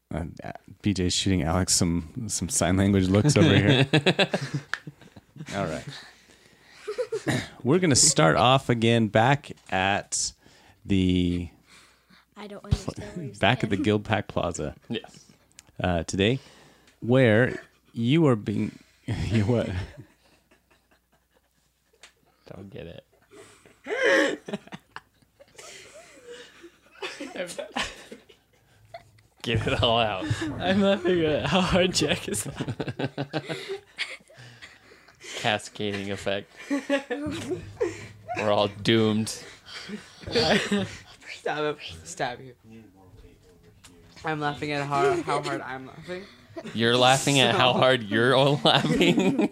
BJ's shooting Alex some sign language looks over here. All right. We're going to start off again back at the I don't understand what you're back at the saying. Guild Pack Plaza. Yes. Today, where you are being you what? Don't get it. Get it all out. I'm not figuring out how hard Jack is. Cascading effect. We're all doomed. Stab you. I'm laughing at how hard I'm laughing. You're laughing at how hard you're all laughing.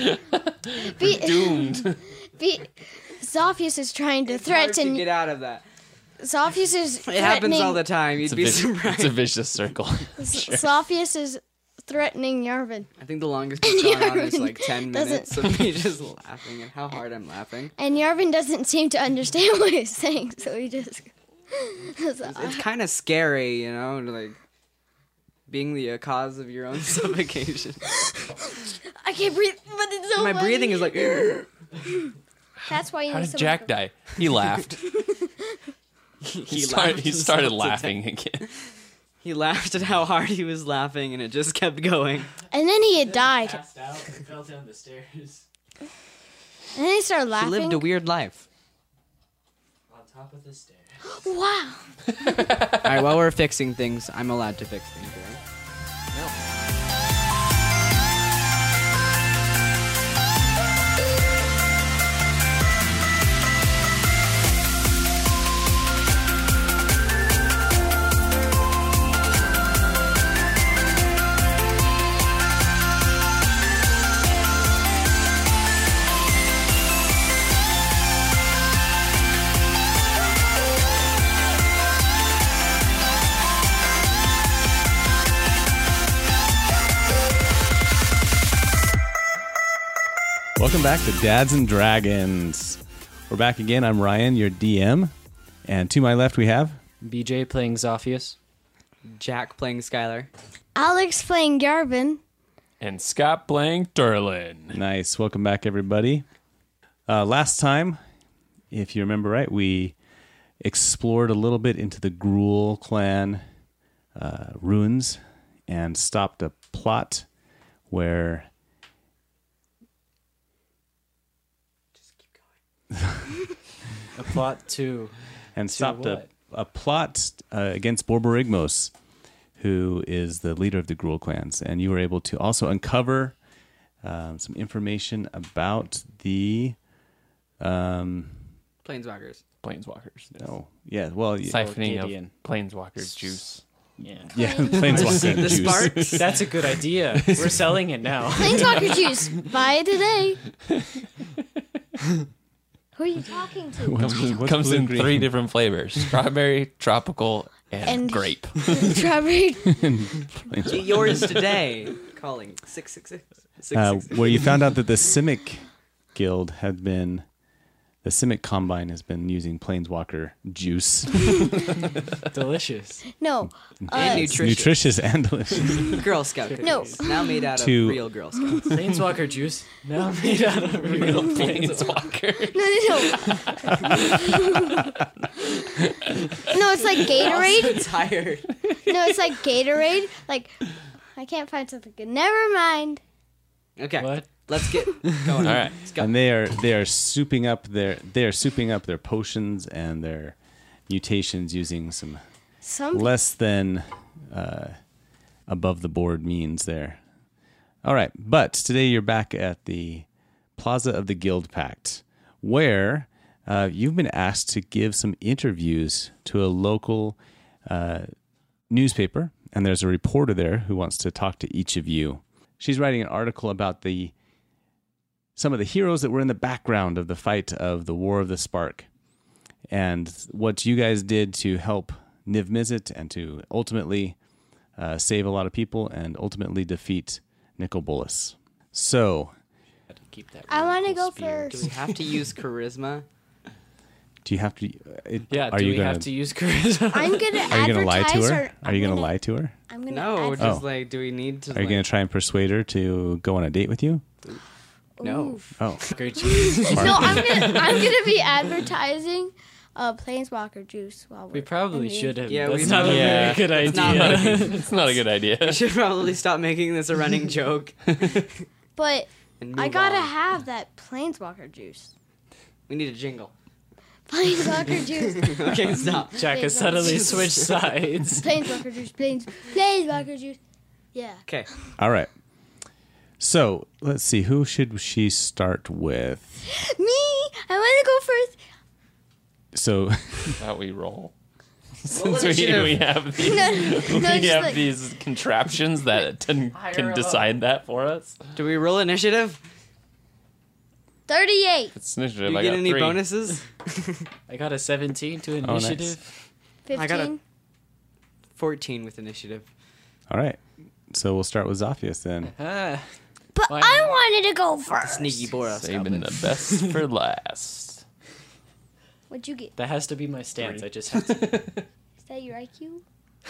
Doomed. Zophius is trying to Hard to threaten. get out of that. Zophius is It threatening. happens all the time. You'd be It's surprised. a vicious circle. Zophius is threatening Yarvin. I think the longest we've gone on is like 10 Doesn't- minutes of me just laughing at how hard I'm laughing. And Yarvin doesn't seem to understand what he's saying, so he just. It's kind of scary, you know, like being the cause of your own suffocation. I can't breathe, but it's so My funny. breathing is like. That's why you How need did someone Jack to- die? He laughed. He started himself to laughing again. He laughed at how hard he was laughing, and it just kept going. And then he had died. Passed out and fell down the stairs And then he started He laughing. lived a weird life. on top of the stairs. Wow. All right, while we're fixing things, I'm allowed to fix things, right? Welcome back to Dads and Dragons. We're back again. I'm Ryan, your DM, and to my left we have BJ playing Zophius. Jack playing Skylar. Alex playing Yarvin. And Scott playing Turlin. Nice. Welcome back, everybody. Last time, if you remember right, we explored a little bit into the Gruul clan ruins and stopped a plot where A plot to stopped what? a plot against Borborygmos, who is the leader of the Gruul clans, and you were able to also uncover some information about the Planeswalkers. Planeswalkers. no, yeah, well, Siphoning Gideon. of Planeswalker juice. Yeah. yeah, Planeswalker The juice. sparks. That's a good idea. We're selling it now. Planeswalker juice. Buy it today. Who are you talking to? What's Comes in blue-green? 3 different flavors: strawberry, tropical, and And- grape. Strawberry. Get yours today. Calling 666. Where you found out that the Simic Guild had been, the Simic Combine has been using Planeswalker juice. Delicious. No. And It's nutritious. nutritious and delicious. Girl Scout cookies. No. Now made out of To- real Girl Scouts. Planeswalker juice. Now made out of real Planeswalker. No, it's like Gatorade. Tired. No, it's like Gatorade. Like, I can't find something good. Never mind. Okay. What? Let's get going. All right. Let's go. And they are souping up their potions and their mutations using some Some less than above the board means there. All right, but today you're back at the Plaza of the Guild Pact, where you've been asked to give some interviews to a local newspaper, and there's a reporter there who wants to talk to each of you. She's writing an article about some of the heroes that were in the background of the fight of the War of the Spark, and what you guys did to help Niv Mizzet and to ultimately save a lot of people and ultimately defeat Nicol Bolas. So, Keep that I want to really cool go spear. Do first. we have to use charisma? Do you have to? Yeah, Are do you we gonna? have to use charisma? I'm gonna Are you gonna lie to advertise her? Are you gonna lie to her? I'm gonna No, adver- just Oh. like, do we need to? Are you gonna try and persuade her to go on a date with you? No. Oh, Great juice. No, I'm gonna be advertising Planeswalker juice while We we're probably in the- should have. Yeah, That's we not a Yeah. very good It's not idea. It's not a good idea. We should probably stop making this a running joke. But And I move gotta on. have that Planeswalker juice. We need a jingle. Planeswalker juice. Okay, stop. Jack has suddenly switched sides. Planeswalker juice. Planeswalker juice. Yeah. Okay. all right. So let's see. Who should she start with? Me. I want to go first. So How we roll. Roll Since we initiative. have these, No, we just have like- these contraptions that can decide that for us. Do we roll initiative? 38. It's initiative. You I get got any 3. bonuses? I got a 17 to nice. initiative. 15. I got a- 14 with initiative. all right. So we'll start with Zophius then. Ah, But Why I not? wanted to go first. Sneaky Boros. Saving the best for last. What'd you get? that has to be my stance. I just have to. Is that your IQ?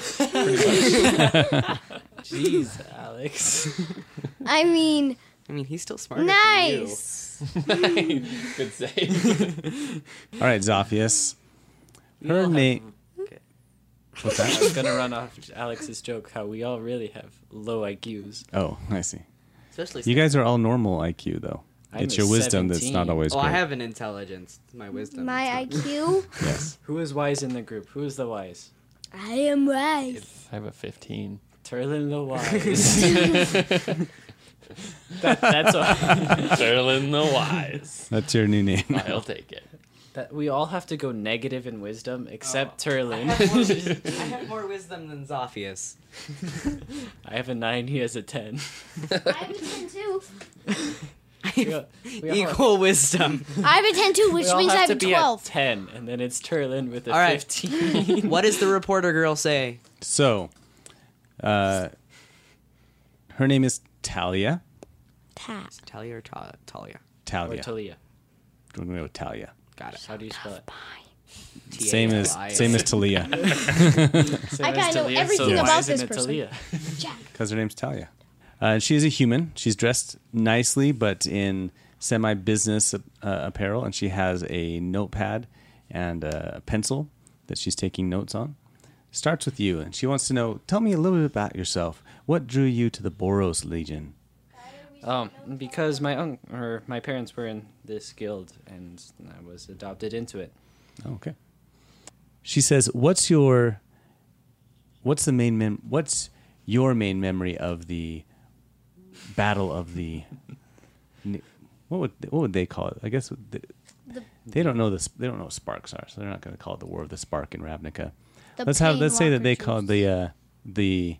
Jeez, Alex. I mean, I mean, he's still smarter nice. Good save. All right, Zophius. Her name. What's I that? was gonna run off Alex's joke. How we all really have low IQs. Oh, I see. than you. Especially. You guys are all normal IQ though. I'm It's a your wisdom that's 17. not always Oh, I great. have an intelligence. My wisdom. My It's not- IQ? Yes. Who is wise in the group? Who is the wise? I am wise. I have a 15. Turlin the wise. That's what. Sterling the Wise. That's your new name. I'll take it. That we all have to go negative in wisdom except I Turlin. have more wisdom than Zophius. I have a 9. He has a 10. I have a 10 too. We all, we all- Equal wisdom. I have a 10 too, which we all means I have have a to be 12. at 10, and then it's Turlin with a All right. 15. What does the reporter girl say? So, her name is Talia. Tap. Talia or Talia? Or Talia. Talia. We're gonna go with Talia. Got it. How do you spell it? Same as Talia, I gotta know everything about wise this in a person. Talia. because her name's Talia. She is a human. She's dressed nicely, but in semi-business apparel, and she has a notepad and a pencil that she's taking notes on. Starts with you, and she wants to know. Tell me a little bit about yourself. What drew you to the Boros Legion? Because my parents were in this guild, and I was adopted into it. Okay. She says, "What's your main memory of the battle of the what would they call it? I guess they don't know they don't know what sparks are, so they're not going to call it the War of the Spark in Ravnica. Let's say that they call it the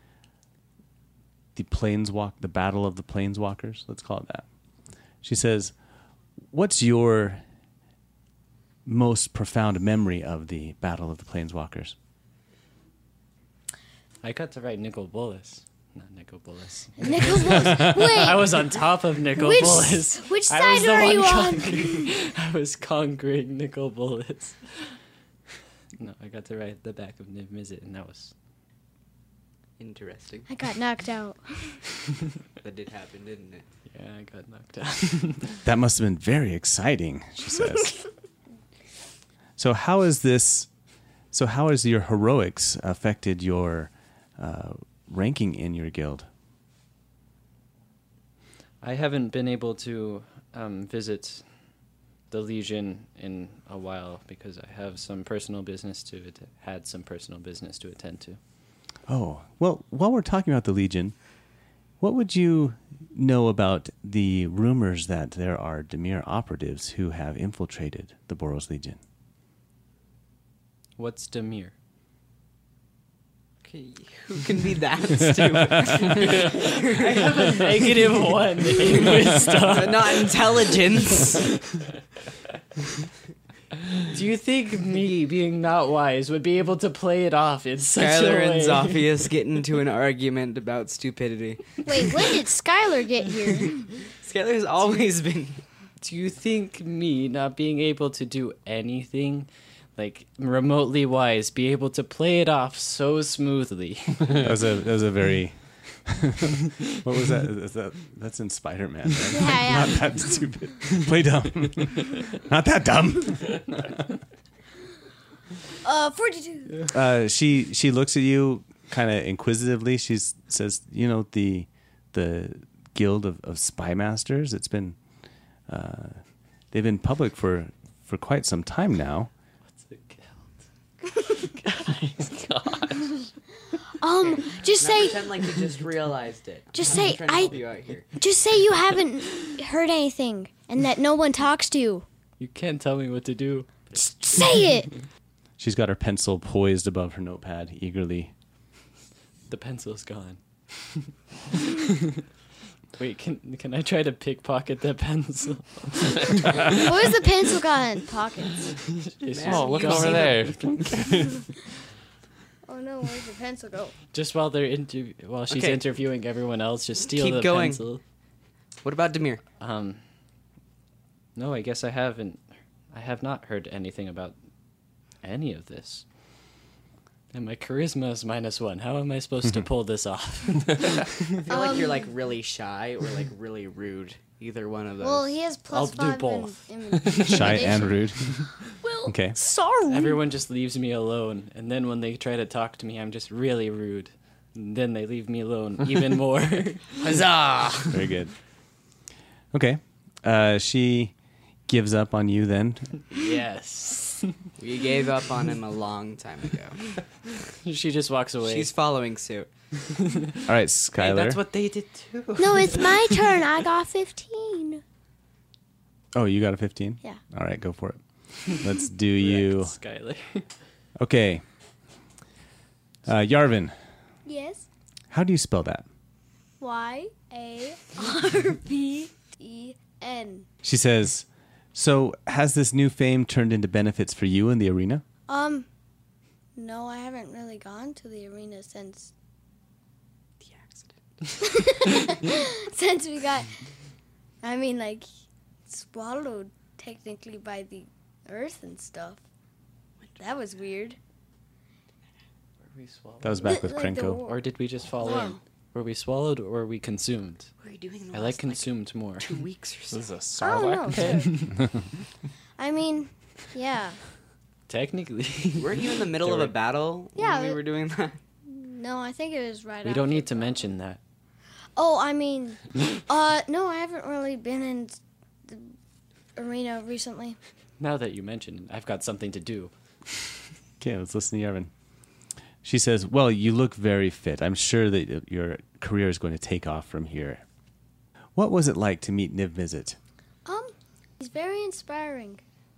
Battle of the Planeswalkers. Let's call it that." She says, "What's your most profound memory of the Battle of the Planeswalkers?" I got to write Nicol Bolas. Not Nicol Bolas. Nicholas. Wait. I was on top of Nicol Which- Bolas. which I was side the are one you on? I was conquering Nicol Bolas. No, I got to write the back of Niv Mizzet, and that was... Interesting. I got knocked out. That did happen, didn't it? Yeah, I got knocked out. That must have been very exciting, she says. So how has your heroics affected your ranking in your guild? I haven't been able to visit the Legion in a while because I have some personal business had some personal business to attend to. Oh, well, while we're talking about the Legion, what would you know about the rumors that there are Dimir operatives who have infiltrated the Boros Legion? What's Demir? Okay, who can be that stupid? -1 in wisdom. But not intelligence. Do you think me being not wise would be able to play it off in such a Skylar way? and Zophius get into an argument about stupidity. Wait, when did Skylar get here? Skylar's always been Do you think me not being able to do anything, like remotely wise, be able to play it off so smoothly? That was a very. What was that? That's in Spider-Man. Right? Yeah. Not that stupid. Play dumb. Not that dumb. 42. She looks at you kind of inquisitively. She says, "You know the Guild of Spy Masters. It's been they've been public for quite some time now." Just Not say, pretend like you just realized it. just I'm say, trying to help you out here. just say you haven't heard anything and that no one talks to you. You can't tell me what to do. Just say it. She's got her pencil poised above her notepad, eagerly. The pencil's gone. Wait, can I try to pickpocket that pencil? Where's the pencil got in pockets? Oh, look you over see there. Oh no, where's the pencil go? Just while while she's Okay. interviewing everyone else, just steal Keep the going. pencil. What about Demir? No, I guess I haven't. I have not heard anything about any of this. And my charisma is -1. How am I supposed to pull this off? I feel like you're like really shy or like really rude. Either one of those. Well, he has I'll plus do 5 both. in Shy and intimidation. rude. Well, Okay. sorry. Everyone just leaves me alone, and then when they try to talk to me, I'm just really rude. And then they leave me alone even more. Huzzah! Very good. Okay. She gives up on you then. Yes. We gave up on him a long time ago. She just walks away. She's following suit. All right, Hey, Skylar. that's what they did too. No, it's my turn. I got 15. Oh, you got a 15? Yeah. All right, go for it. Let's do you. Skylar. Okay. Yarvin, Yes. how do you spell that? YARVDN. She says, so has this new fame turned into benefits for you in the arena? No, I haven't really gone to the arena since The accident. since we got. I mean, like, swallowed technically by the earth and stuff. That was weird. That was back with Like the Krenko. war. Or did we just fall Yeah. in? Were we swallowed or were we consumed? What are you doing in the I last, like consumed more. 2 weeks or so? This is a I don't know. Sarlacc pit. Sure. I mean, yeah. Technically. Weren't you in the middle of a battle Yeah, when we it- were doing that? No, I think it was right We after don't need to the- mention that. Oh, I mean, no, I haven't really been in the arena recently. Now that you mention it, I've got something to do. Okay, let's listen to Yarvin. She says, well, you look very fit. I'm sure that your career is going to take off from here. What was it like to meet Niv Mizzet? He's very inspiring.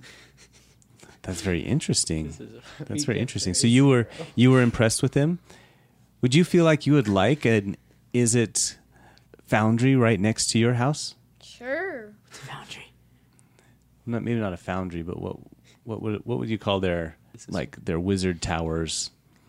That's very interesting. This is a- That's we very get interesting. very So you were impressed with him? Would you feel like you would like an Is It foundry right next to your house? Sure. Foundry. Maybe not a foundry, but what would you call their This is- like their wizard towers?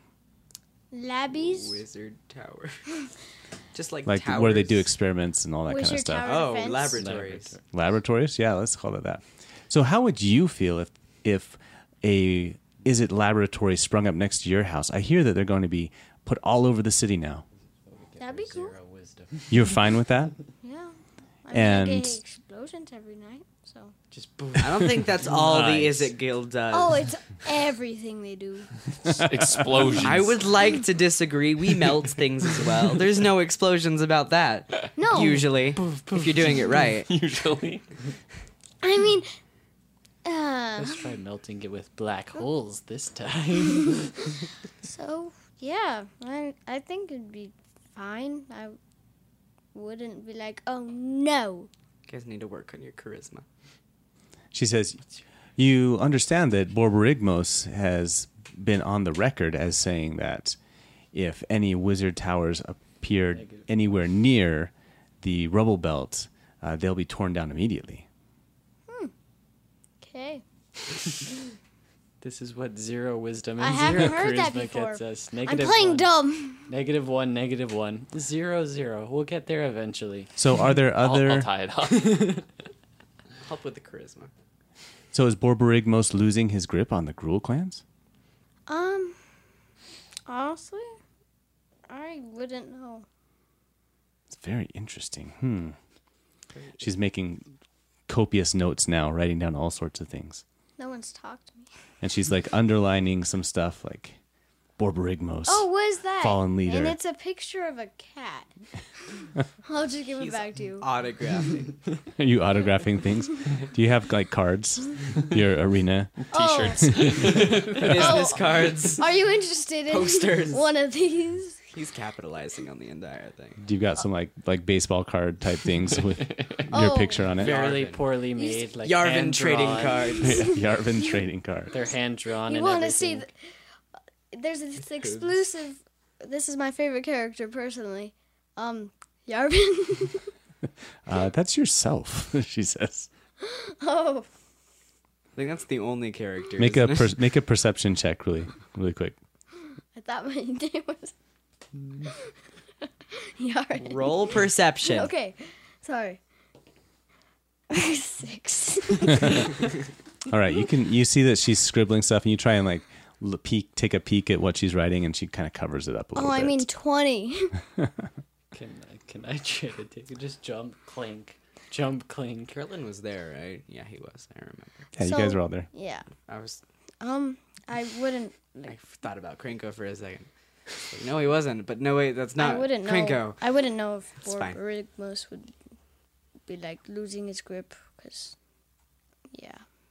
Labbies. Wizard Tower. Just like Like towers. where they do experiments and all that kind of Wizard stuff. tower. Oh, Defense. laboratories. Laboratories? Yeah, let's call it that. So how would you feel if a Is It laboratory sprung up next to your house? I hear that they're going to be put all over the city now. That'd be cool. Zero wisdom. You're fine with that? Yeah. I And- mean, I get explosions every night, so. Just boom. I don't think that's all the Nice. Is It Guild does. Oh, it's everything they do. Explosions. I would like to disagree. We melt things as well. There's no explosions about that. No. Usually, if you're doing it right. usually. I mean, Let's try melting it with black holes this time. so yeah, I think it'd be fine. I wouldn't be like, oh no. You guys need to work on your charisma. She says, you understand that Borborygmos has been on the record as saying that if any wizard towers appeared Negative. anywhere near the rubble belt, they'll be torn down immediately. Okay. This is what zero wisdom I and haven't zero heard that charisma before. gets us. I'm Negative playing one. dumb. -1, -1. 0, 0. We'll get there eventually. So are there I'll other tie it up. Help with the charisma. So is Borborygmos losing his grip on the Gruul clans? Honestly, I wouldn't know. It's very interesting. She's making copious notes now, writing down all sorts of things. No one's talked to me. And she's like underlining some stuff like Borborygmos. Oh, what is that? Fallen leader. And it's a picture of a cat. I'll just give it back to you. Autographing. Are you autographing things? Do you have like cards? Your arena? T-shirts. Business cards. Are you interested in Posters. one of these? He's capitalizing on the entire thing. Do you got some like baseball card type things with your Oh. picture on it? Fairly Yarvin. poorly made, like Yarvin hand trading drawn. cards. Yarvin trading card. They're hand drawn. You and want to everything. see? There's this exclusive. This is my favorite character personally. Yarvin. That's yourself, she says. Oh, I think that's the only character. Make isn't it? make a perception check really quick. I thought my name was Yarvin. Roll perception. Okay, sorry. 6. All right, you see that she's scribbling stuff, and you try and like take a peek at what she's writing, and she kind of covers it up a little Oh, bit. I mean 20. Can I try to take it? Just jump, clink, jump, clink. Carolyn was there, right? Yeah, he was. I remember. yeah, you So- guys are all there. Yeah. I was. I wouldn't. I thought about Krenko for a second. Like, no, he wasn't. But no, wait, that's not I wouldn't know. Krenko. I wouldn't know if It's fine. Borborygmos would be like losing his grip, because yeah.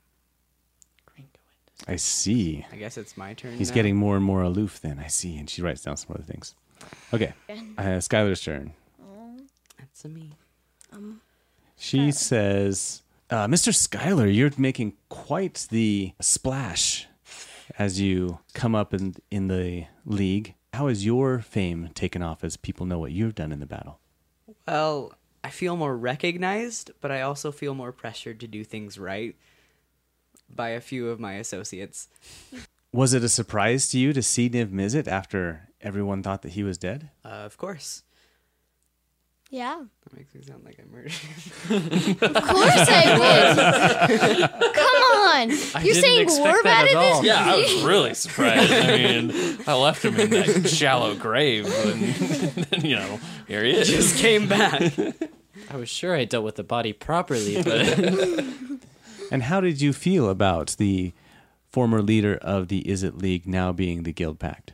I see. I guess it's my turn. He's now. getting more and more aloof. Then I see, and she writes down some other things. Okay, Skylar's turn. That's me. She says, Mr. Skylar, you're making quite the splash as you come up in the league. How has your fame taken off as people know what you've done in the battle? Well, I feel more recognized, but I also feel more pressured to do things right by a few of my associates. Was it a surprise to you to see Niv Mizzet after everyone thought that he was dead? Of course. Yeah. That makes me sound like I murdered him. Of course I would. Come on. You're didn't saying expect we're that bad at at all. this? Yeah, I was really surprised. I mean, I left him in that shallow grave, and you know, here he is. Just came back. I was sure I dealt with the body properly, but And how did you feel about the former leader of the Izzet League now being the Guild Pact?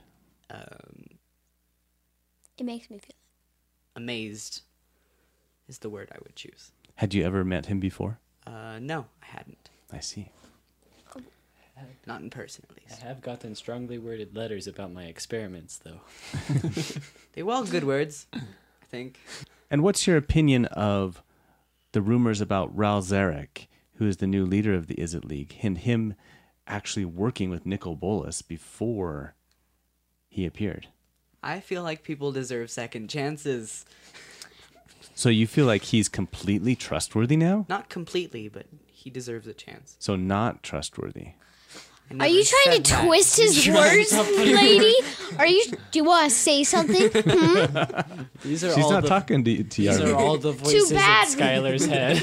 It makes me feel. Amazed is the word I would choose. Had you ever met him before? No, I hadn't. I see. Not in person, at I least. have gotten strongly worded letters about my experiments, though. They were all good words, I think. And what's your opinion of the rumors about Ral Zarek, who is the new leader of the Izzet League, and him actually working with Nicol Bolas before he appeared? I feel like people deserve second chances. So you feel like he's completely trustworthy now? Not completely, but he deserves a chance. So not trustworthy. I Are never you trying said to that. twist his words, lady? Do you want to say something? These are She's all not the, talking to These are Yarvin. all the voices in bad. Skylar's head.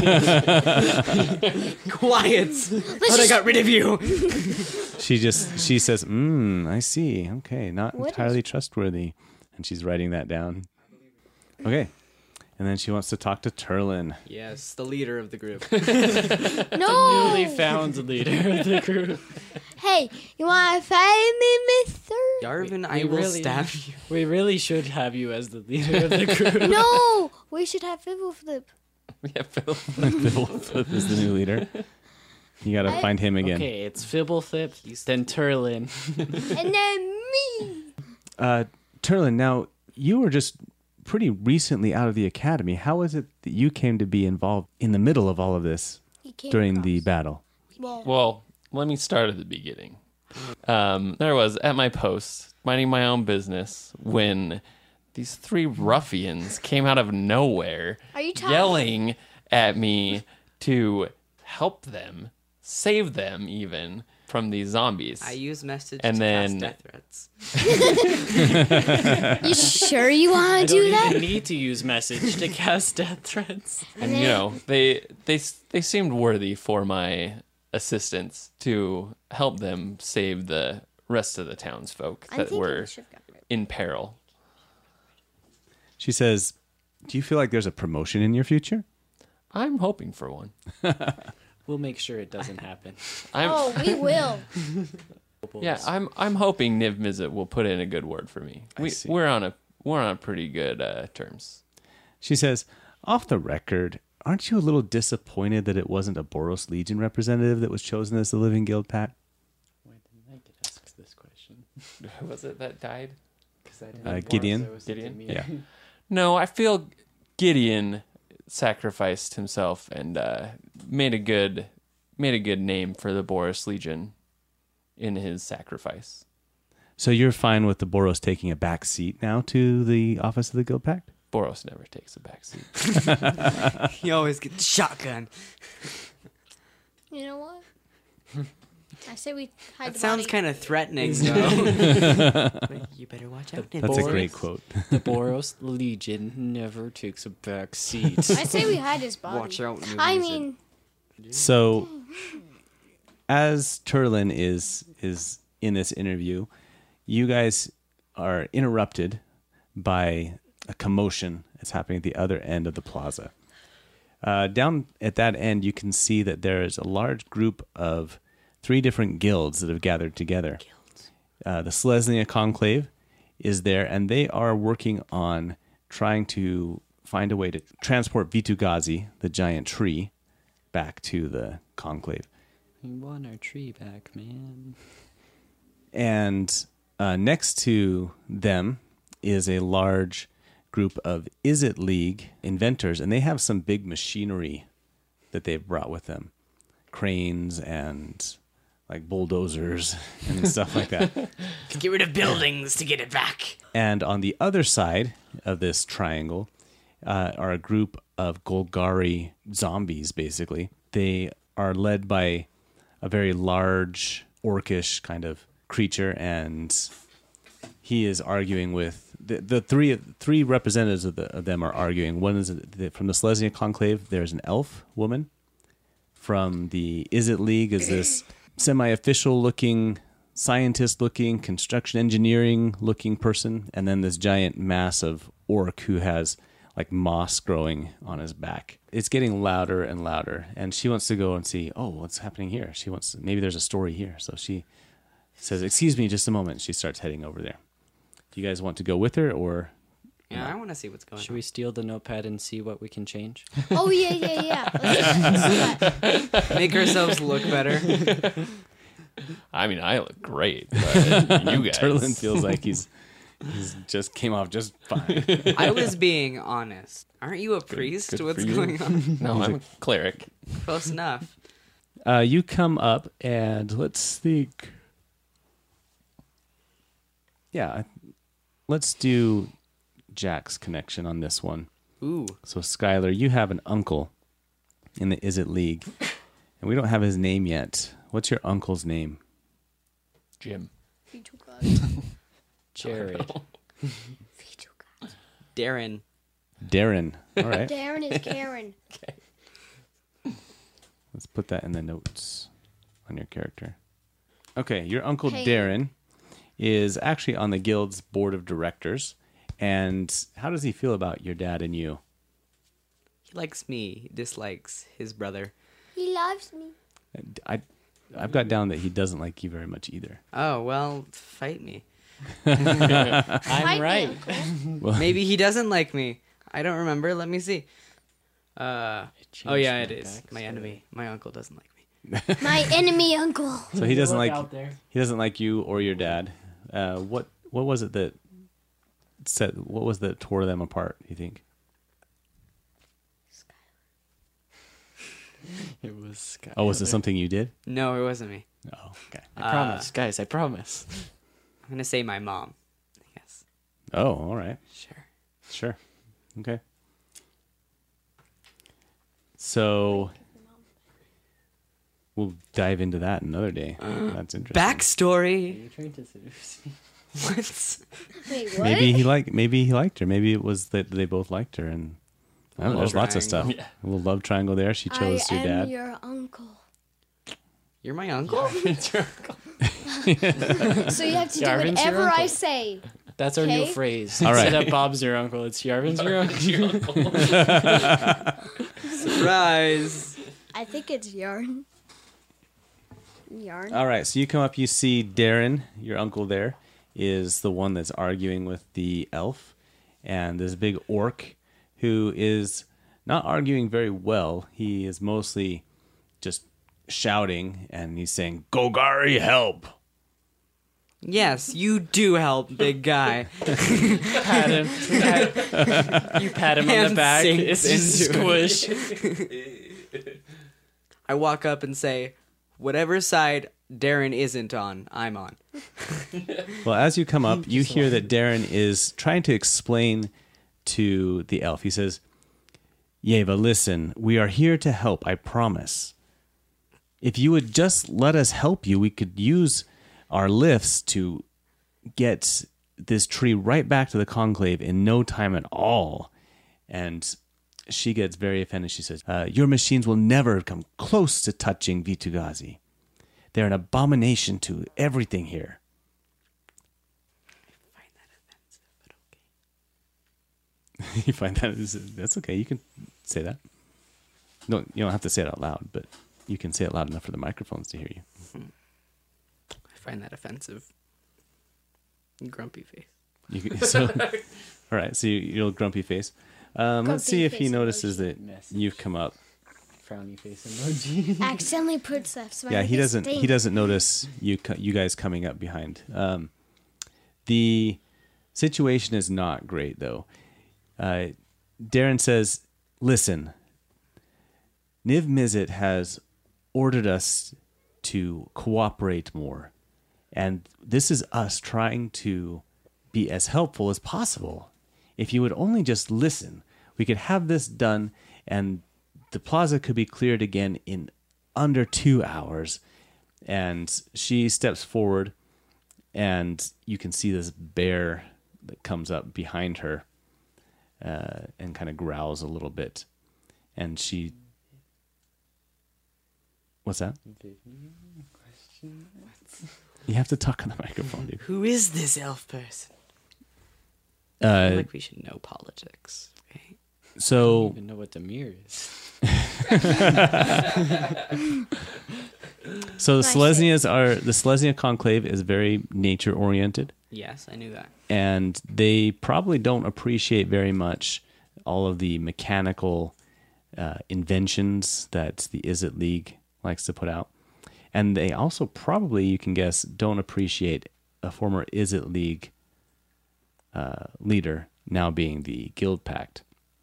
Quiet! But I got rid of you! She says, I see. Okay, not What entirely trustworthy. And she's writing that down. Okay. And then she wants to talk to Turlin. Yes, the leader of the group. No. Newly found leader of the group. Hey, you want to fight me, mister? Yarvin, I We will really- stab you. We really should have you as the leader of the group. No. We should have Fibble Flip. Yeah, Phil. Flip is the new leader. You got to find him again. Okay, it's Fibblethip, then Turlin. And then me. Turlin, now, you were just pretty recently out of the academy. How is it that you came to be involved in the middle of all of this He came during the across. battle? Well, Well, let me start at the beginning. There I was at my post, minding my own business, when these three ruffians came out of nowhere, Are you talking- yelling at me to help them, save them even. from these zombies. I use message And to then- cast death threats. You sure you want I to do don't that? even need to use message to cast death threats. And you know, they seemed worthy for my assistance to help them save the rest of the townsfolk I'm that thinking were we should've gotten rid in peril. She says, "Do you feel like there's a promotion in your future?" I'm hoping for one. We'll make sure it doesn't happen. I'm Oh, we will. yeah, I'm hoping Niv Mizzet will put in a good word for me. see. We're on a pretty good terms. She says, "Off the record, aren't you a little disappointed that it wasn't a Boros Legion representative that was chosen as the Living Guild, Pat?" Why didn't I get asked this question? Who was it that died? Gideon? Gideon? Yeah. No, I feel Gideon sacrificed himself and made a good name for the Boros Legion in his sacrifice. So you're fine with the Boros taking a back seat now to the office of the Guild Pact? Boros never takes a backseat. He always gets shotgun. You know what? I say we hide That the sounds body. kind of threatening, though. You better watch out. Niv. That's a Boros? great quote. The Boros Legion never takes a back seat. I say we hide his body. Watch out. Niv I Mizzet. mean, So, as Turlin is in this interview, you guys are interrupted by a commotion that's happening at the other end of the plaza. Down at that end, you can see that there is a large group of 3 different guilds that have gathered together. The Selesnya Conclave is there, and they are working on trying to find a way to transport Vitu-Ghazi, the giant tree, back to the Conclave. We want our tree back, man. And next to them is a large group of Izzet League inventors, and they have some big machinery that they've brought with them. Cranes and like bulldozers and stuff like that. To get rid of buildings to get it back. And on the other side of this triangle are a group of Golgari zombies, basically. They are led by a very large, orcish kind of creature, and he is arguing with... The three representatives of them are arguing. One is from the Selesnya Conclave, there's an elf woman. From the Izzet League is this semi-official looking, scientist looking, construction engineering looking person, and then this giant massive orc who has like moss growing on his back. It's getting louder and louder, and she wants to go and see, oh, what's happening here? Maybe there's a story here. So she says, "Excuse me just a moment." She starts heading over there. Do you guys want to go with her, or... Yeah, I want to see what's going Should on. we steal the notepad and see what we can change? oh yeah. Let's do that. Make ourselves look better. I mean, I look great, but you guys. Turlin feels like he's just came off just fine. I was being honest. Aren't you a priest? good What's for you. going on? No, I'm a cleric. Close enough. You come up, and let's think. Yeah, let's do Jack's connection on this one. Ooh. So, Skylar, you have an uncle in the Izzet League, and we don't have his name yet. What's your uncle's name? Jim. Jared. Darren. Darren. All right. Darren is Karen. Let's put that in the notes on your character. Okay, your uncle Hey. Darren is actually on the guild's board of directors. And how does he feel about your dad and you? He likes me. He dislikes his brother. He loves me. I've got down that he doesn't like you very much either. Oh, well, fight me. I'm Fight me, right. Uncle. Maybe he doesn't like me. I don't remember. Let me see. Oh, yeah, it is. My enemy. My uncle doesn't like me. My enemy uncle. So he doesn't Look like out there. he doesn't like you or your dad. What was it that what was that tore them apart, you think? It was Skylar. Oh, was it something you did? No, it wasn't me. Oh, okay. I promise, guys. I promise. I'm going to say my mom. Yes. Oh, all right. Sure. Sure. Okay. So we'll dive into that another day. That's interesting. Backstory. You're trying to seduce me. What? Wait, what? Maybe he liked her. Maybe it was that they both liked her, and I don't know. There's lots of stuff. Yeah. A little love triangle there. She chose I your am dad. your uncle. You're my uncle? It's your uncle. So you have to do Yarvin's your whatever I uncle. say. That's our new Okay. phrase. All right. Instead of Bob's your uncle, it's Yarvin's your uncle. Your uncle. Surprise. I think it's yarn. Yarn. All right, so you come up, you see Darren, your uncle there, is the one that's arguing with the elf, and this big orc who is not arguing very well. He is mostly just shouting, and he's saying, "Golgari, help!" Yes, you do help, big guy. Pat him. You pat him on the Hand back. sinks It's just into squish. I walk up and say, whatever side Darren isn't on, I'm on. Well, as you come up, you hear that Darren is trying to explain to the elf. He says, "Yeva, listen, we are here to help, I promise. If you would just let us help you, we could use our lifts to get this tree right back to the conclave in no time at all." And she gets very offended. She says, "Your machines will never come close to touching Vitugazi. They're an abomination to everything here." You find that's okay. You can say that. No, you don't have to say it out loud, but you can say it loud enough for the microphones to hear you. I find that offensive. Grumpy face. You can, so, all right. So your grumpy face. Let's see if he face notices that Message. you've come up. Frowny face emoji. Accidentally puts that smiley Yeah, he face doesn't. stain. He doesn't notice you guys coming up behind. The situation is not great though. Darren says, "Listen, Niv Mizzet has ordered us to cooperate more, and this is us trying to be as helpful as possible. If you would only just listen, we could have this done, and the plaza could be cleared again in under 2 hours." And she steps forward, and you can see this bear that comes up behind her and kind of growls a little bit. And she... What's that? You have to talk on the microphone, dude. Who is this elf person? I feel Uh, like we should know politics. Right? I so... don't even know what Demir is. So the Nice the Selesnya Conclave is very nature oriented, Yes, I knew that. and they probably don't appreciate very much all of the mechanical inventions that the Izzet League likes to put out, and they also probably, you can guess, don't appreciate a former Izzet League leader now being the Guild Pact.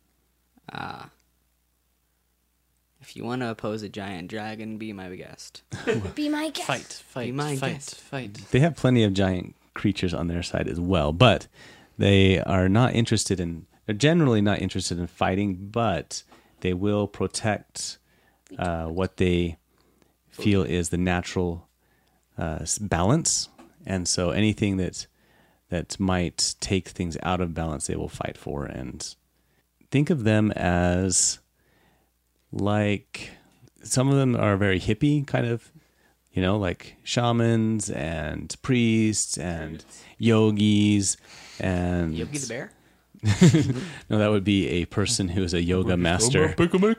If you want to oppose a giant dragon, be my guest. Be my guest. Fight, my fight, guest. fight. They have plenty of giant creatures on their side as well, but they are not interested in. They're generally not interested in fighting, but they will protect what they feel is the natural balance, and so anything that might take things out of balance, they will fight for. And think of them as like, some of them are very hippie kind of, like shamans and priests and yogis and Yogi the Bear? no, that would be a person who is a yoga master.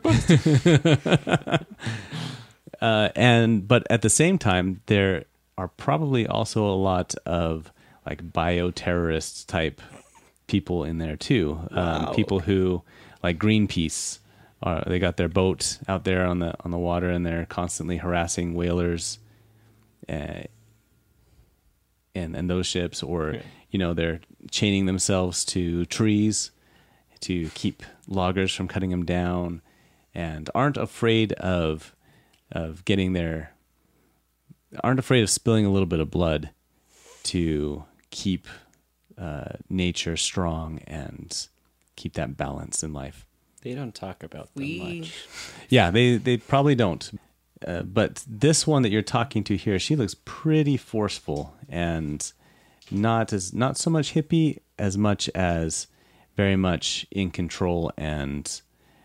But at the same time, there are probably also a lot of like bioterrorist type people in there too. People who, like Greenpeace, they got their boat out there on the water, and they're constantly harassing whalers, and those ships, or they're chaining themselves to trees to keep loggers from cutting them down, and aren't afraid of spilling a little bit of blood to keep nature strong and keep that balance in life. They don't talk about them much. Yeah, they probably don't. but this one that you're talking to here, she looks pretty forceful and not so much hippie as much as very much in control. And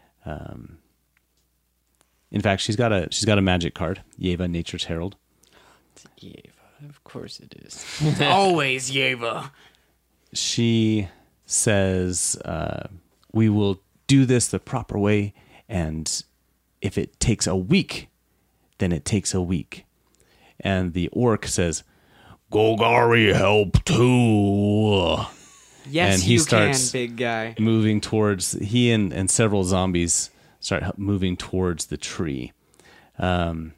in fact, she's got a magic card, Yeva, Nature's Herald. Yeva, of course it is. Always Yeva. She says, we will do this the proper way, and if it takes a week, then it takes a week. And the orc says, Golgari help too. Yes, And he you starts can, big guy. moving towards, he and several zombies start moving towards the tree. And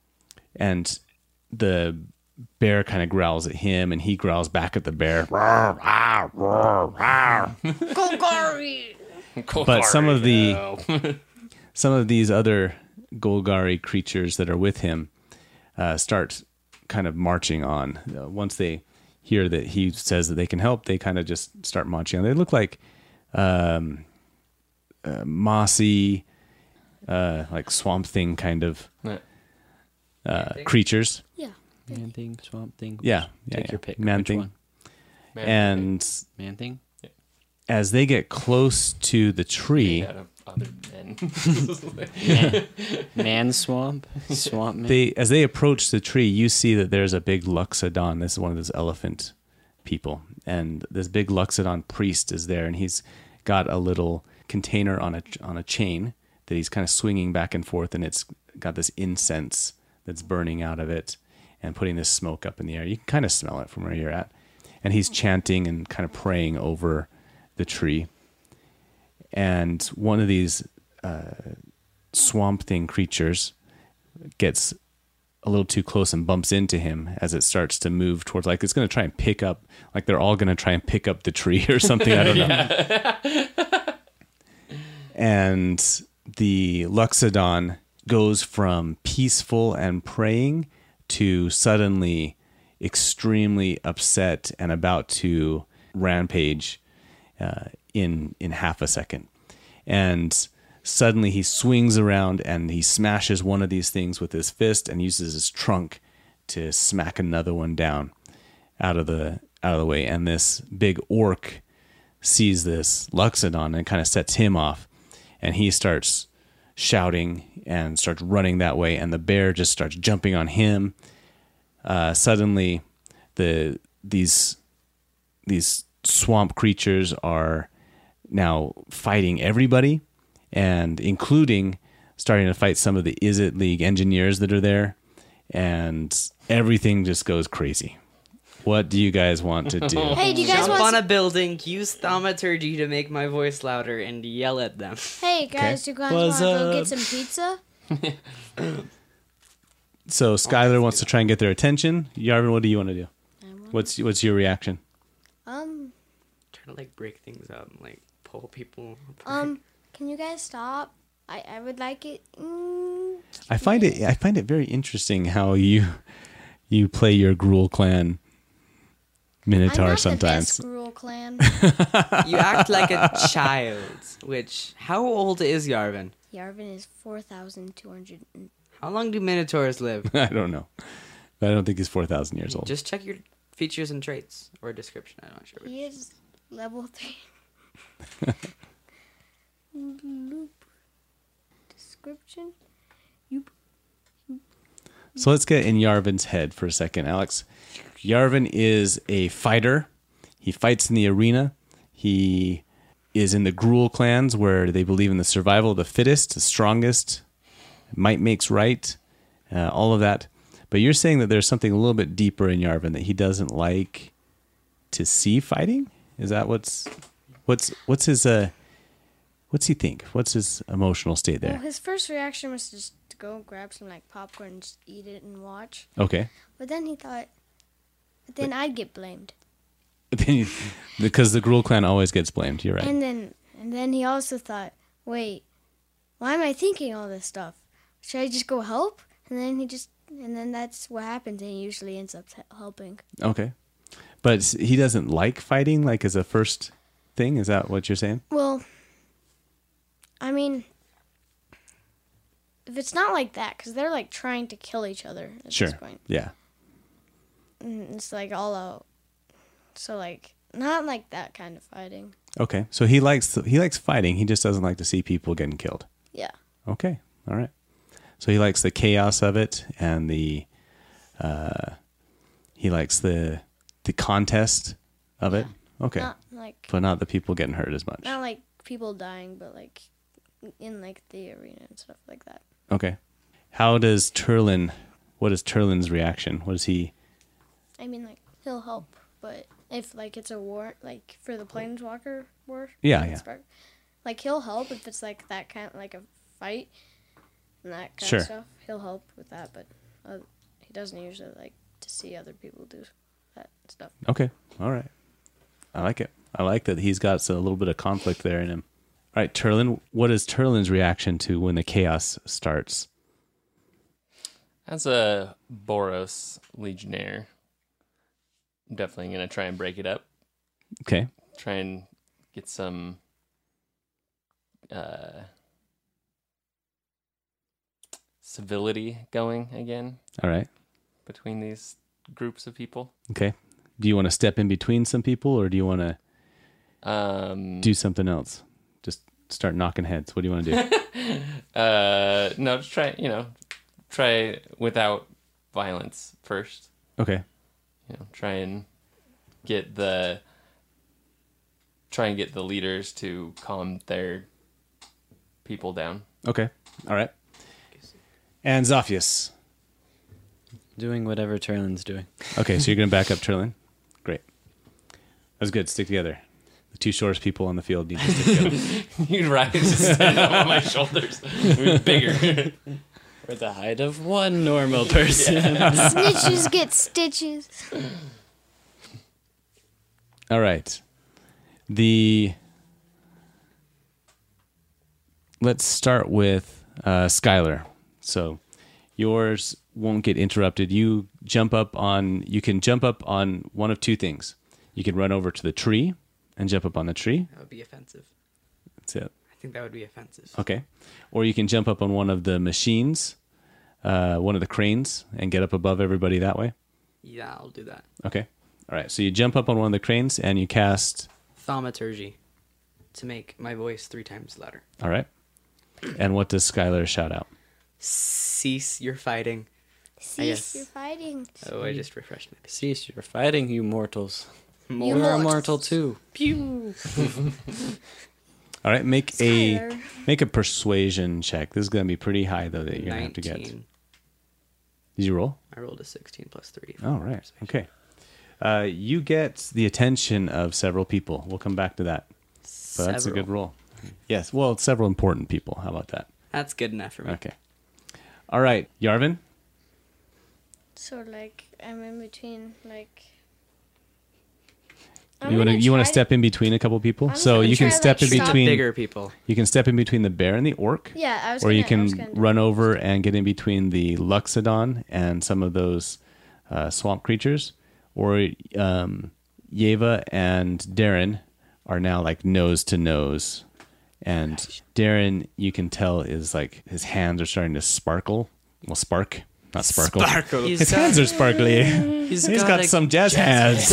the bear kind of growls at him, and he growls back at the bear. Golgari! But some of these other Golgari creatures that are with him start kind of marching on. Once they hear that he says that they can help, they kind of just start marching on. They look like mossy, like swamp thing kind of creatures. Yeah. Man thing, swamp thing. Yeah, Take your pick. Man Which thing. one? And Man thing? as they get close to the tree, Out of other men. Man swamp? Swamp man? as they approach the tree, you see that there's a big Luxodon. This is one of those elephant people, and this big Luxodon priest is there, and he's got a little container on a chain that he's kind of swinging back and forth, and it's got this incense that's burning out of it and putting this smoke up in the air. You can kind of smell it from where you're at, and he's chanting and kind of praying over the tree. And one of these swamp thing creatures gets a little too close and bumps into him as it starts to move towards, like it's going to try and pick up, like they're all going to try and pick up the tree or something. I don't know. And the Luxodon goes from peaceful and praying to suddenly extremely upset and about to rampage in half a second. And suddenly he swings around and he smashes one of these things with his fist and uses his trunk to smack another one down out of the way. And this big orc sees this Luxodon and kind of sets him off, and he starts shouting and starts running that way, and the bear just starts jumping on him. Suddenly these swamp creatures are now fighting everybody, and including starting to fight some of the Izzet League engineers that are there, and everything just goes crazy. What do you guys want to do? Hey, do you guys Jump want on a building, use thaumaturgy to make my voice louder, and yell at them. Hey guys, do you guys want to go get some pizza? So Skylar wants to try and get their attention. Yarvin, what do you want to do? What's your reaction? Um, Trying to like break things up and like pull people apart. can you guys stop? I would like it. I find it very interesting how you play your Gruul clan Minotaur I'm not sometimes. the best Gruul clan. You act like a child. Which, how old is Yarvin? Yarvin is 4,200. How long do Minotaurs live? I don't know. I don't think he's 4,000 years old. Just check your features and traits or description. I'm not sure. He is level 3. Loop. Description. So let's get in Yarvin's head for a second, Alex. Yarvin is a fighter. He fights in the arena. He is in the Gruul clans where they believe in the survival of the fittest, the strongest. Might makes right. All of that. But you're saying that there's something a little bit deeper in Yarvin that he doesn't like to see fighting? Is that what's his what's he think? What's his emotional state Well, there? his first reaction was just to go grab some like popcorn and just eat it and watch. Okay. But then he thought, then I'd get blamed. Because the Gruul clan always gets blamed. You're right. And then he also thought, wait, why am I thinking all this stuff? Should I just go help? And then that's what happens, and he usually ends up helping. Okay. But he doesn't like fighting, like as a first thing? Is that what you're saying? Well, I mean, if it's not like that, because they're like trying to kill each other at Sure. this point. Yeah. And it's like all out. So like not like that kind of fighting. Okay. So he likes fighting. He just doesn't like to see people getting killed. Yeah. Okay. All right. So he likes the chaos of it and he likes the contest of it. Okay. But not the people getting hurt as much. Not like people dying, but like in like the arena and stuff like that. Okay. What is Turlin's reaction? What is he? I mean, like, he'll help, but if like it's a war, like for the Planeswalker war, Yeah. like he'll help if it's like that kind of like a fight and that kind Sure. of stuff. He'll help with that, but he doesn't usually like to see other people do that stuff. Okay. All right. I like it. I like that he's got a little bit of conflict there in him. All right, Turlin, what is Turlin's reaction to when the chaos starts? As a Boros Legionnaire, I'm definitely going to try and break it up. Okay. Try and get some civility going again All right. between these groups of people. Okay. Do you want to step in between some people or do you want to do something else? Just start knocking heads. What do you want to do? No, just try without violence first. Okay. Try and get the leaders to calm their people down. Okay. All right. And Zophius. Doing whatever Turlin's doing. Okay, so you're going to back up Turlin? Great. That's good. Stick together. The two shortest people on the field need to stick together. You'd rise to stand up on my shoulders. We're bigger. We're the height of one normal person. Snitches get stitches. All right. Let's start with Skylar. So yours won't get interrupted. You can jump up on one of two things. You can run over to the tree and jump up on the tree. That would be offensive. That's it. I think that would be offensive. Okay. Or you can jump up on one of the machines, one of the cranes, and get up above everybody that way. Yeah, I'll do that. Okay. All right. So you jump up on one of the cranes and you cast. Thaumaturgy to make my voice 3 times louder. All right. And what does Skylar shout out? Cease your fighting. Cease your fighting. Oh, I just refreshed my page. Cease your fighting, you mortals. More. You're immortal too. Pew. All right. Make Skylar. a persuasion check. This is going to be pretty high though that you're going to have to get. 19. Did you roll? I rolled a 16 plus 3. Oh, right. Okay. You get the attention of several people. We'll come back to that. But that's a good roll. Yes. Well, it's several important people. How about that? That's good enough for me. Okay. All right. Yarvin? So like I'm in between like. You want to step in between a couple people? I'm So gonna you can try to, step like, in stop between Bigger people. You can step in between the bear and the orc. Yeah, I was. Or you I can was gonna do run that. over and get in between the Luxodon and some of those swamp creatures. Or Yeva and Darren are now like nose to nose. And Darren, you can tell, is like his hands are starting to sparkle. Well, spark, not sparkle. Sparkle. His hands are sparkly. He's got some jazz hands.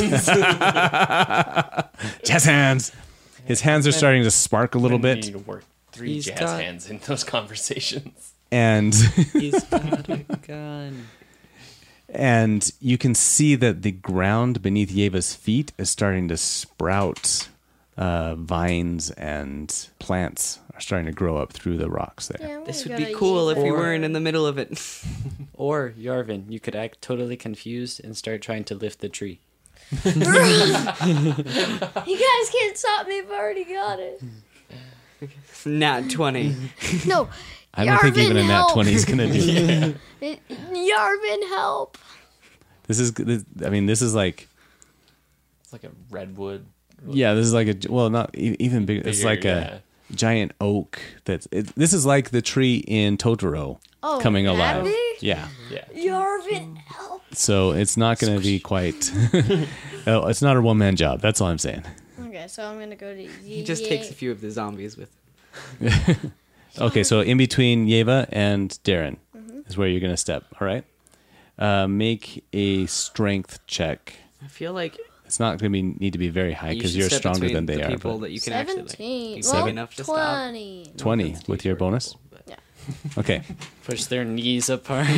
Jazz hands. His hands are starting to spark a little You bit. need to work 3 He's jazz got- hands in those conversations. And He's got a gun. and you can see that the ground beneath Yeva's feet is starting to sprout. Vines and plants are starting to grow up through the rocks there. Yeah, I'm This gonna would go be to cool if we Yeva. weren't in the middle of it. Or, Yarvin, you could act totally confused and start trying to lift the tree. You guys can't stop me. I've already got it. Nat 20. No. I don't think even a Yarvin, nat help. 20 is going to do it. Yarvin, help. This is like, It's like a redwood. this is like not even bigger. It's Bigger, like yeah. a giant oak. This is like the tree in Totoro Oh, coming that alive. big? Yeah. Yeah. Yarvin, help. So it's not going to be quite, it's not a one-man job. That's all I'm saying. Okay, so I'm gonna go to. He just takes a few of the zombies with him. Okay, so in between Yeva and Darren is where you're going to step. All right. Make a strength check. I feel like It's not going to need to be very high you because should you're step stronger between than they the are. people but that you can actually like, 17. be Well, big enough to stop. 20. 20 with your bonus. Okay. Push their knees apart.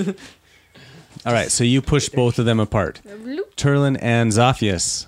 All right. So you push both of them apart. Bloop. Turlin and Zophius.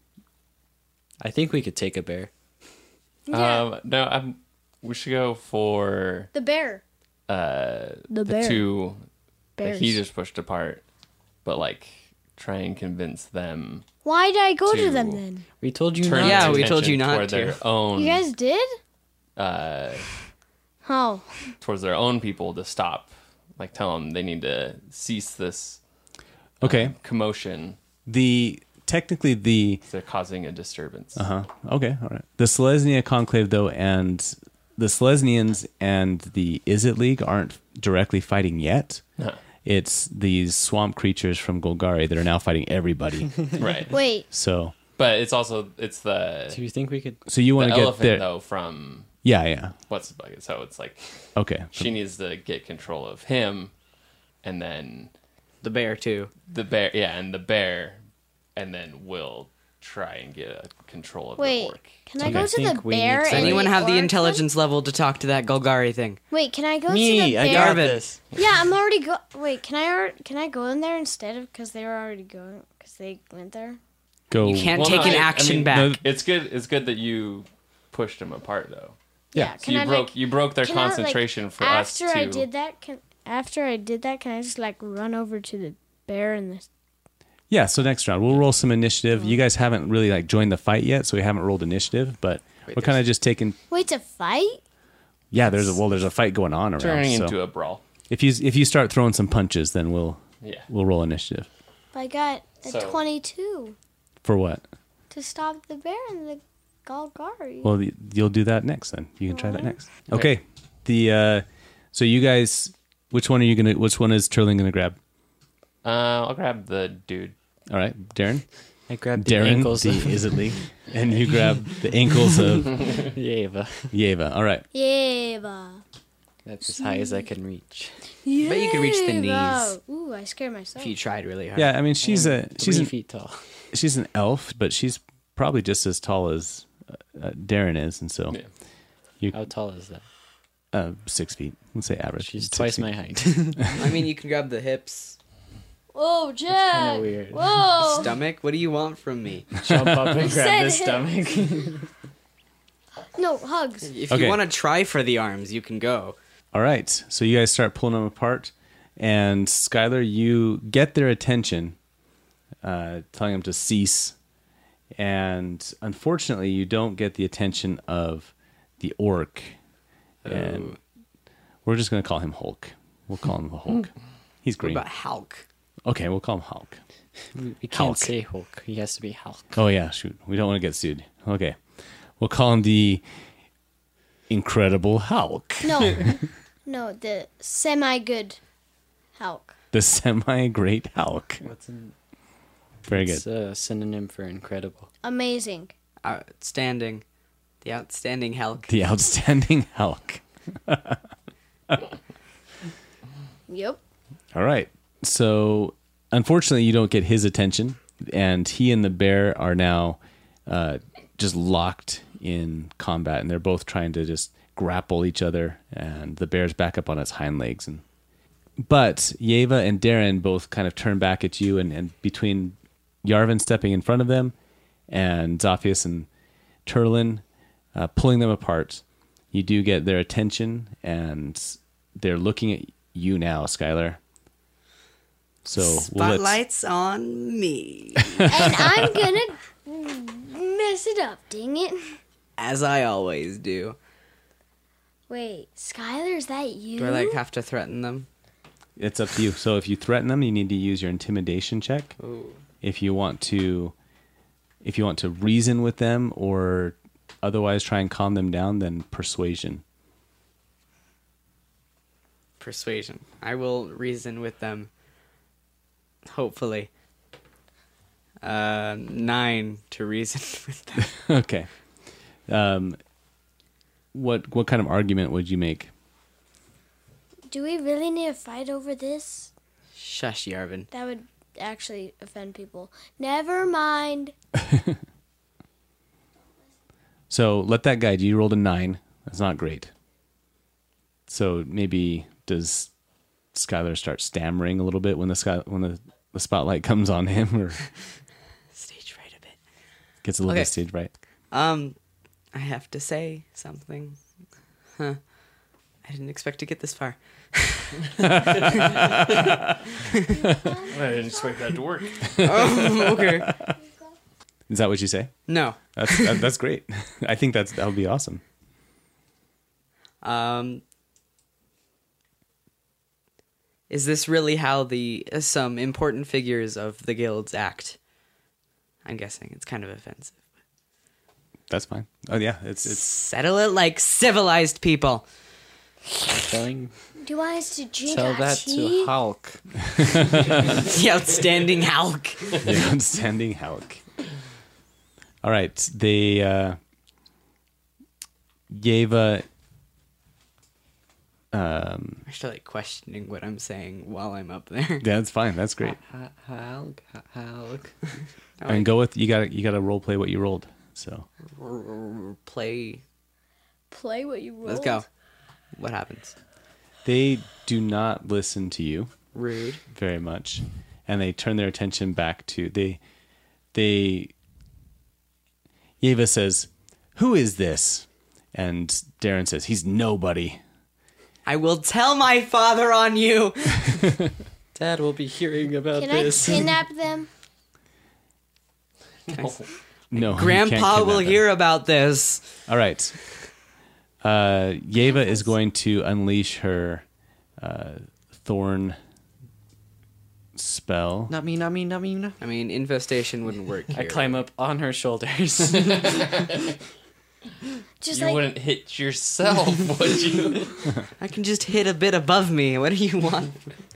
I think we could take a bear. Yeah. No, we should go for The bear. the bear. two that Bears. he just pushed apart, but like try and convince them. Why did I go to to them then? We told you Turn not. Yeah, their we told you attention not toward to. their own. You guys did? uh, Oh. towards their own people to stop. Like tell them they need to cease this Okay. commotion. Technically the They're causing a disturbance. Okay, all right. The Selesnya Conclave, though, and the Selesnians and the Izzet League aren't directly fighting yet. No. It's these swamp creatures from Golgari that are now fighting everybody. Right. Wait. so But it's the Do you think we could? you want the to get elephant there. though from Yeah. what's the bucket. So it's like Okay. she needs to get control of him, and then The bear too. the bear. Yeah, and the bear, and then we'll try and get control of the Wait. orc. Can I Okay. go I to the think we bear? need to- Does and anyone have the orc intelligence level to talk to that Golgari thing? one? Wait, can I go to the Me, bear? I got Garvin. this. Yeah, I'm already go. Wait, can I go in there instead of because they were already going because they went there? Go. You can't Well, take no, an I action mean, back. no, It's good. It's good that you pushed them apart though. Yeah. So you broke their can I, like, concentration for us after to. I did that, can I just like run over to the bear and the? Yeah. So next round we'll roll some initiative. You guys haven't really like joined the fight yet, so we haven't rolled initiative, but we're kind of just taking. Wait, to fight? Yeah. There's a fight going on around. turning so into a brawl. if you start throwing some punches, then we'll Yeah. roll initiative. I got a So- 22 For what? to stop the bear and the Golgari. Well, you'll do that next. Then you can try that next. Okay. So you guys, which one is Turling gonna grab? I'll grab the dude. All right, Darren. I grabbed the Darren, ankles the of Izzet League, and you grab the ankles of Yeva. Yeva. All right. Yeah. That's as high as I can reach. Yeah. Bet you could reach the knees. Ooh, I scared myself. If you tried really hard. Yeah, I mean she's 3 feet tall. she's an elf, but she's probably just as tall as Darren is, and so Yeah. How tall is that? 6 feet. Let's say average. She's 6 twice feet. my height. I mean, you can grab the hips, Whoa, Jack. Kind of weird. Whoa. stomach. What do you want from me? Jump up and grab the said stomach. No, hugs. If Okay. you want to try for the arms, you can go. All right. So you guys start pulling them apart, and Skylar, you get their attention, telling them to cease. And unfortunately, you don't get the attention of the orc. And we're just going to call him Hulk. We'll call him the Hulk. He's What green. about Hulk? Okay, we'll call him Hulk. We can't Hulk. say Hulk. He has to be Hulk. Oh, yeah, shoot. We don't want to get sued. Okay. We'll call him the Incredible Hulk. No. No, the semi-good Hulk. The semi-great Hulk. What's in? Very It's good. a synonym for incredible. Amazing. Outstanding. The outstanding Hulk. The Outstanding Hulk. Yep. All right. So, unfortunately, you don't get his attention, and he and the bear are now just locked in combat, and they're both trying to just grapple each other, and the bear's back up on its hind legs. But Yeva and Darren both kind of turn back at you, and between Yarvin stepping in front of them and Zophius and Turlin pulling them apart, you do get their attention, and they're looking at you now, Skylar. So Spotlight's on me. And I'm gonna mess it up, dang it. As I always do. Wait, Skylar, is that you? Do I have to threaten them? It's up to you. So if you threaten them, you need to use your intimidation check. Ooh. If you want to reason with them or otherwise try and calm them down, then persuasion. Persuasion. I will reason with them. Hopefully. 9 to reason with them. Okay. what kind of argument would you make? Do we really need to fight over this? Shush, Yarvin. That would actually offend people. Never mind. So let that guide you. You rolled a 9. That's not great. So maybe does Skylar start stammering a little bit when the spotlight comes on him, or Stage fright a bit. gets a little Okay. bit stage fright? I have to say something. Huh. I didn't expect to get this far. I didn't expect that to work. Oh, okay. Is that what you say? No. That's great. I think that would be awesome. Is this really how some important figures of the guilds act? I'm guessing it's kind of offensive. That's fine. Oh yeah, it's Settle it like civilized people. Going Do you want us to drink tell our that tea? to Hulk. The outstanding Hulk. the outstanding Hulk. All right, they Yeva. I should like questioning what I'm saying while I'm up there. Yeah, that's fine. That's great. Hulk. And go with you. Got to role play what you rolled. So Play. Play what you rolled. Let's go. What happens? they do not listen to you Rude. very much, and they turn their attention back to they. Yeva says, "Who is this?" And Darren says, "He's nobody." I will tell my father on you. Dad will be hearing about Can I this. kidnap them? No, you can't Grandpa will kidnap him. hear about this. All right. Yeva is going to unleash her thorn spell. Not me. I mean, infestation wouldn't work here. I climb up on her shoulders. Just You like wouldn't hit yourself, would you? I can just hit a bit above me. What do you want?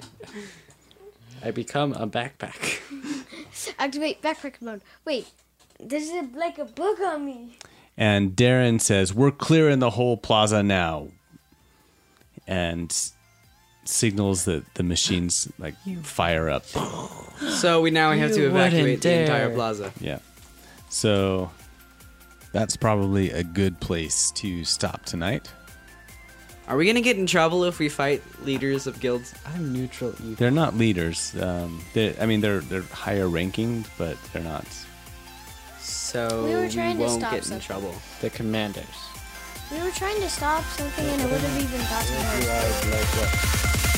I become a backpack. activate backpack mode. Wait, there's like a book on me. And Darren says, "We're clearing the whole plaza now," and signals that the machines like fire up. So we now have to You evacuate wouldn't the entire dare. plaza. Yeah. So that's probably a good place to stop tonight. Are we gonna get in trouble if we fight leaders of guilds? I'm neutral evil. They're not leaders. They're higher ranking, but they're not. So We were trying to won't stop get in something. trouble. The commanders. We were trying to stop something and it would have even gotten hurt.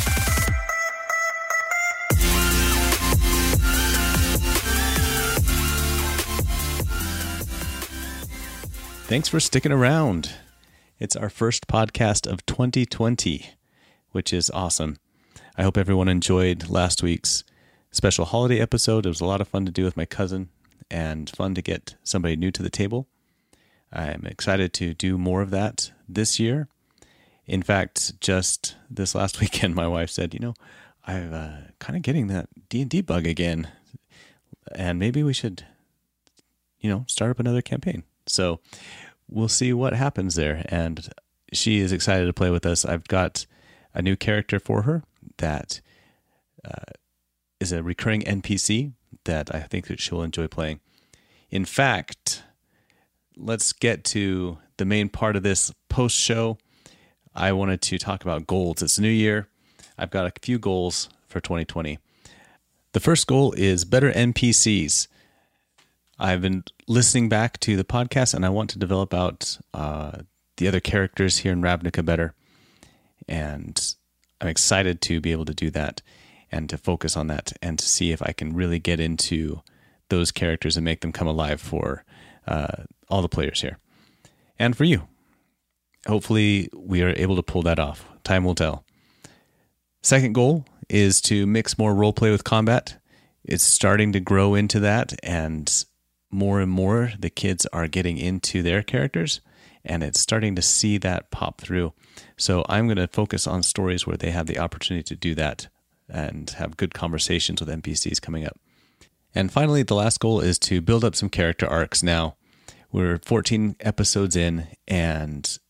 Thanks for sticking around. It's our first podcast of 2020, which is awesome. I hope everyone enjoyed last week's special holiday episode. It was a lot of fun to do with my cousin and fun to get somebody new to the table. I'm excited to do more of that this year. In fact, just this last weekend, my wife said, I'm kind of getting that D&D bug again, and maybe we should, start up another campaign. So we'll see what happens there. And she is excited to play with us. I've got a new character for her that is a recurring NPC that I think that she'll enjoy playing. In fact, let's get to the main part of this post-show. I wanted to talk about goals. It's a new year. I've got a few goals for 2020. The first goal is better NPCs. I've been listening back to the podcast, and I want to develop out the other characters here in Ravnica better. And I'm excited to be able to do that and to focus on that and to see if I can really get into those characters and make them come alive for all the players here. And for you. Hopefully, we are able to pull that off. Time will tell. Second goal is to mix more roleplay with combat. It's starting to grow into that, and more the kids are getting into their characters, and it's starting to see that pop through. So I'm going to focus on stories where they have the opportunity to do that and have good conversations with NPCs coming up. And finally, the last goal is to build up some character arcs now. We're 14 episodes in, and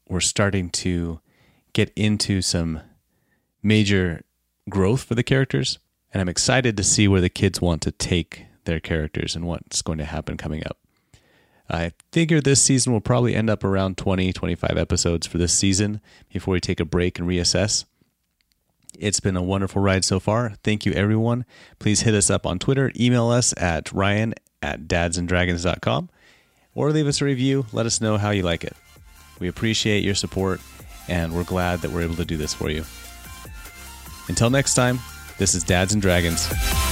we're starting to get into some major growth for the characters, and I'm excited to see where the kids want to take their characters and what's going to happen coming up. I figure this season will probably end up around 20, 25 episodes for this season before we take a break and reassess. It's been a wonderful ride so far. Thank you, everyone. Please hit us up on Twitter, email us at ryan@dadsanddragons.com, or leave us a review. Let us know how you like it. We appreciate your support, and we're glad that we're able to do this for you. Until next time, this is Dads and Dragons.